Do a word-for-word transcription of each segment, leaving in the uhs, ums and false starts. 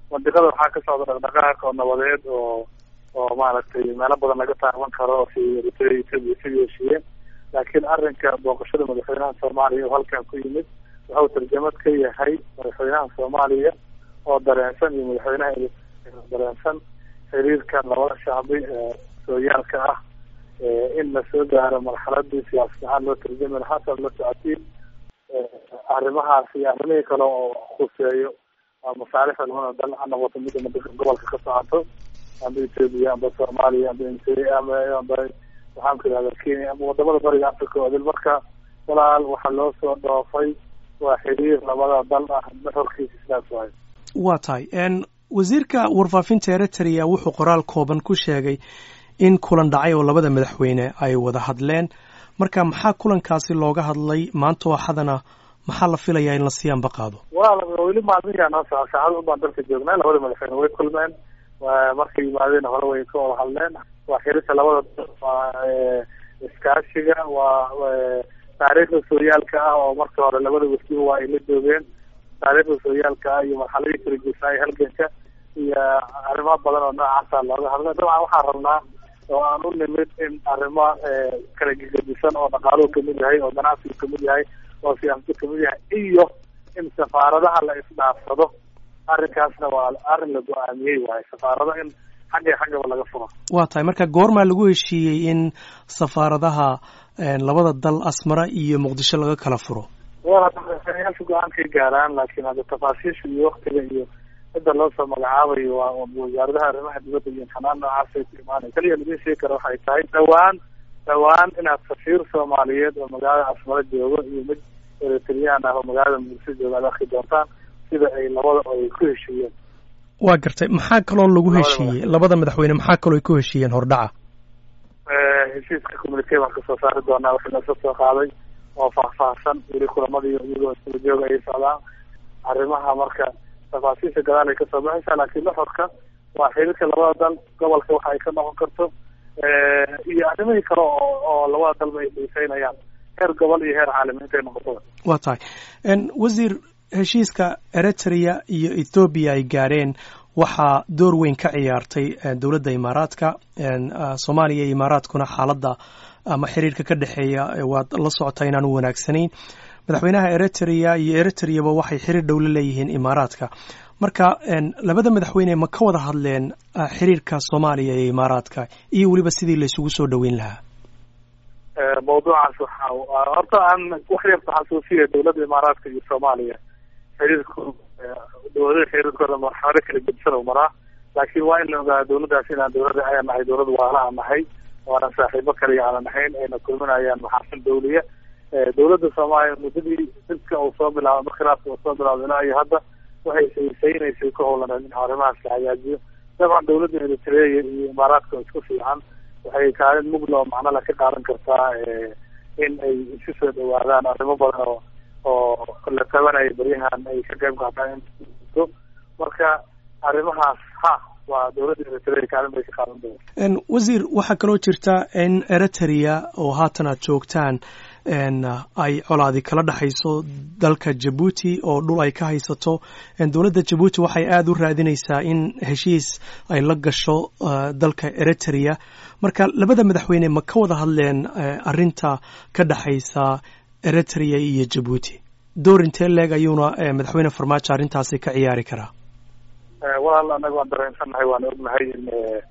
mandiqada waxaa ka socda dhaqdhaqaaq oo nabadeed oo oo maaragtay meelo badan laga taaban karo si Eritrea Ethiopia si heshiiyeen laakiin arrinka booqashada madaxweynaha Soomaaliya oo halkan ku yimid wuxuu tarjamad ka yahay madaxweynaha Soomaaliya oo dareensan iyo madaxweynaha dareensan xiriirka labada shacbi ee sooyaalka ah in la soo gaaro marxaladii siyaasadeed loo tarjamay xasan la socodsiin arrimahaas iyo arrimihii kale oo khuseeyo masaalixda labada dal ha noqoto mid gobolka ka socoto ama Ethiopia ama Soomaaliya ama Eritrea ama waxaan ku yiraahdaa Kenya ama wadamada bariga Afrika oo marka walaal waxa loo soo dhoofay waa xiriir labada dal ah markiisa sidaas waay waa tahay een wasiirka warfaafinta Eritrea wuxuu qoraal kooban ku sheegay in kulan dhacay oo labada madaxweyne ay wada hadleen marka maxaa kulankaasi looga hadlay maanta waxadana maxaa la filayaa in la sii anbaqaado waa weli maalmihiina noo socda saacado baan dalka joognaa labada madaxweyne way kulmeen markay yimaadeen hore way ka wada hadleen waa xiriirka labada iskaashiga waa taariikhda sooyaalka ah oo marka hore labada wasiir waa ay la joogeen taariikhda sooyaalka ah iyo marxaladii kala guursaay halganka iyo arrimo badan oo noocaasa looga hadlay dabcan waxaan rabnaa oo aan u nimid in arrimo kala gegedisan oo dhaqaaluhu kamid yahay oo ganacsigu kamid yahay oo siyaasadu kamid yahay iyo in safaaradaha la isdhaafsado arrinkaasna waa arrin la go-aamiyey waaye safaarada in xagga xaggaba laga furo waa tahay marka goormaa lagu heshiiyey in safaaradaha labada dal Asmara iyo Muqdisho laga kala furo waa taasiyaasu go-aankay gaaraan laakiin hadda tafaasiisha iyo waqtiga iyo sida loo soo magacaabayo waa wasaaradaha arrimaha dibadda iyo xanaan noocaas ay ku imaanay kaliya laga sheegi karo waxay tahay dhawaan dhawaan inaad safiir Soomaaliyeed oo magaalada Asmara joogo iyo mid Eritrean ah oo magaalada Muqdisho jooga aad arki doontaan sida ay labada ay ku heshiiyeen waa gartay maxaa kaloo lagu heshiiyey labada madaxweyne maxaa kaloo ay ku heshiiyeen hordhaca ee heshiiska communique wax ka soo saari doonaa waxa la soo qaaday oo faahfaahsan weli kulamadii iyagoo isla jooga ay socdaan arrimaha marka tafaasiisha gadaal ay ka soo baxaysaa laakiin laxorka waa xiriirka labada dal gobolka waxa ay ka noqon karto iyo arrimihii kale oo labada dalba ay xiiseynayaan heer gobol iyo heer caalami intay noqoto waa tahay wasiir heshiiska Eritrea iyo Ethiopia ay gaareen waxaa door weyn ka ciyaartay dowladda Imaaraadka Soomaaliya iyo Imaaraadkuna xaaladda ama xiriirka ka dhaxeeya waad la socotaa inaan u wanaagsanayn madaxweynaha Eritrea iyo Eritrea waxay xiriir dhow la leeyihiin Imaaraadka marka labada madaxweyne ma ka wada hadleen xiriirka Soomaaliya iyo Imaaraadka iyo waliba sidii la isugu soo dhaweyn lahaa ee mawduucaas waxa horta aan wax yar xasuusiyo dowladda Imaaraadka iyo Soomaaliya xiriirku dowladda xiriirkooda marxalado kala gedisan maraa laakiin waa in la ogaado dowladdaas inaan dowladda ay nahay dowladda waala aan nahay waana saaxiibo kale aan nahayn ayna kulminayaan maxaasin dawliya dowladda Soomaaliya muddadii dadka uu soo bilaabay khilaafka uu soo bilaabay ilaa iyo hadda waxay saynaysay ka howlanayeen arrimahaas la hagaajiyo dabcan dowladda Eritrea iyo Imaaraadka isku fiican waxay kaalin muglo macna la ka qaadan kartaa in ay isu soo dhawaadaan arrimo badan oo oo la tabanay bariyahan ay ka qayb qaataan marka arrimahaas ha waa dowladda Eritrea kaalin bay ka qaadan doontaa en wasiir waxa kaloo jirta in Eritrea oo haatan aad joogtaan en ay colaadi kala dhaxayso dalka Djibouti oo dhul ay ka haysato en dowladda Djibouti waxay aad u raadinaysaa in heshiis ay la gasho dalka Eritrea marka labada madaxweyne ma ka wada hadleen arinta ka dhaxaysa Eritrea iyo Djibouti door intee leeg ayuuna madaxweyne Farmaajo arintaasi ka ciyaari karaa walaal anagu waan dareensanahay waan ognahay in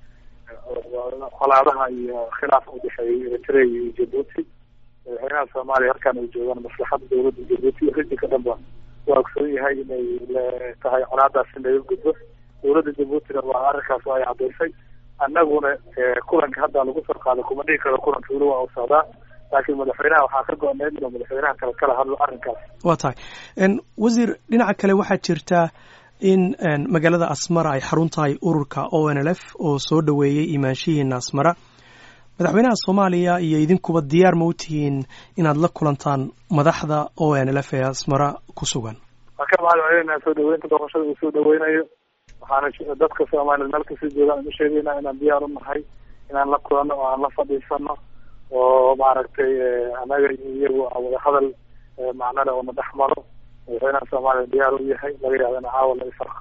qolaadaha iyo khilaafka u dhexeeya Eritrea iyo Djibouti madaxweynaha Soomaaliya halkan ay joogaan maslaxada dowladda Djibouti iyo ridka dhanba waa ogsoon yahay inay tahay colaadaas in laga gudbo dowladda Djibouti waa arrinkaas ay cadeysay annaguna kulanka hadda lagu soo qaaday kuma dhigi karo kulanka weli waa u socdaa laakiin madaxweynaha waxaa ka go'aneed inuu madaxweynaha kale kala hadlo arrinkaas waa tahay en wasiir dhinaca kale waxaa jirta in magaalada Asmara ay xarun tahay ururka O N L F oo soo dhaweeyay imaanshihiina Asmara madaxweynaha Soomaaliya iyo idinkuba diyaar ma u tihiin inaad la kulantaan madaxda O N L F ee Asmara ku sugan marka madaxweynaha soo dhaweynta doorashada uu soo dhaweynayo waxaana dadka Soomaaliyeed meel kasta joogaan u sheegaynaa inaan diyaar u nahay inaan la kulanno oo aan la fadhiisano oo maaragtay anaga iyagu wada hadal macnada oo dhex maro madaxweynaha Soomaaliya diyaar u yahay laga yaabo in caawa la isarko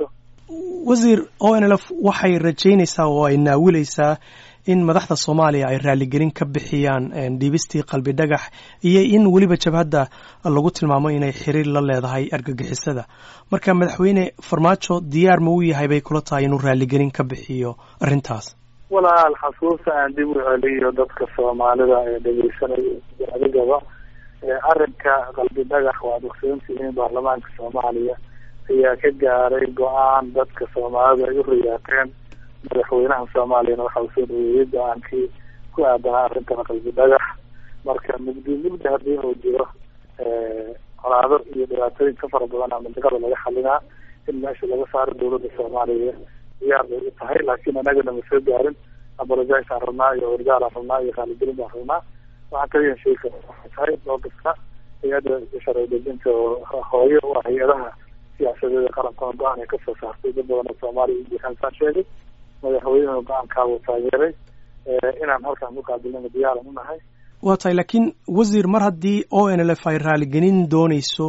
wasiir O N L F waxay rajaynaysaa oo ay naawilaysaa in madaxda Soomaaliya ay raaligelin ka bixiyaan dhiibistii qalbi dhagax iyo in weliba jabhadda lagu tilmaamo inay xiriir la leedahay argagixisada marka madaxweyne Farmaajo diyaar ma u yahay bay kula tahay inuu raaligelin ka bixiyo arrintaas walaal xasuusta aan dib u celiyo dadka Soomaalida ee dhageysanaya adigaba arrinka qalbi dhagax waa ogsoontihiin baarlamaanka Soomaaliya ayaa ka gaaray go'aan dadka Soomaalida ay u riyaateen madaxweynaha Soomaaliya waxa uu soo dhaweeyay go'aankii ku aadanaa arrinta qalbi dhagax marka muddo muddo hadii uu jiro ee qaraabo iyo dhibaatooyin ka fara badan ama dagaalada laga xalinaa in meesha laga saaro dawladda Soomaaliya diyaar bay tahay laakiin anaga ma soo gaarin apologize arnaa iyo wargaal arnaa iyo raaligelin arnaa waxa kaliya shay ka tahay doodka iyada sharci dejinta hooyo oo hay'adaha siyaasadeed qaranka go'aan ay ka soo saartay dad badan Soomaaliya iyo xalka sheegay madaxweynaha go'aanka uu taageeray inaan halkaan u qaabilno diyaar u nahay waa tahay laakiin wasiir mar haddii O N L F ay raaligelin doonayso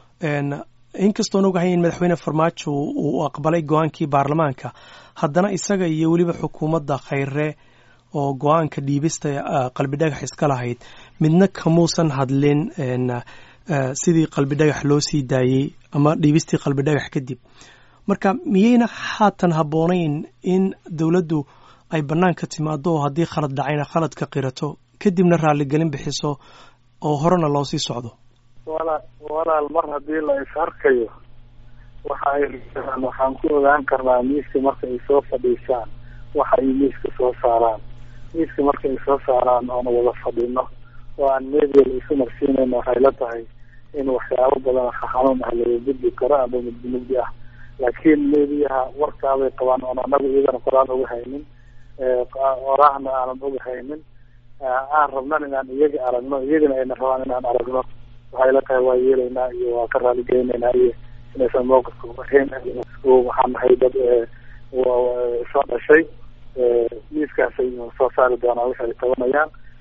inkastoo ogahay in madaxweyne Farmaajo uu aqbalay go'aankii baarlamaanka haddana isaga iyo weliba xukuumadda Khayre oo go'aanka dhiibista qalbi dhagax iska lahayd midna kamuusan hadlin sidii qalbi dhagax loo sii daayay ama dhiibistii qalbi dhagax kadib marka miyayna haatan haboonayn in dawladdu ay banaanka timaado haddii khalad dhacayna khaladka qirato kadibna raaligelin bixiso oo horena loo sii socdo walaal walaal mar haddii la is arkayo waxa ay waxaan ku ogaan karnaa miiska marka ay soo fadhiisaan waxa ay miiska soo saaraan miiska marka ay soo saaraan oo wada fadhino oo aan media isu marsiinayno waxay la tahay in waxyaabo badan xanuun ah laga gudbi karo ama muddo ah laakiin media warkaabay qabaan oo anagu iyadana qoraan ugu haynin ee qorahna aan ugu haynin aan rabnaa inaan iyaga aragno iyagana ay rabaan inaan aragno waxay la tahay waa yeelaynaa iyo waa ka raaligelinaynaa iyo inaysan mowqifka waxeen waxaan nahay dad soo dhashay miiskaas ay soo saari doonaan waxay tabanayaan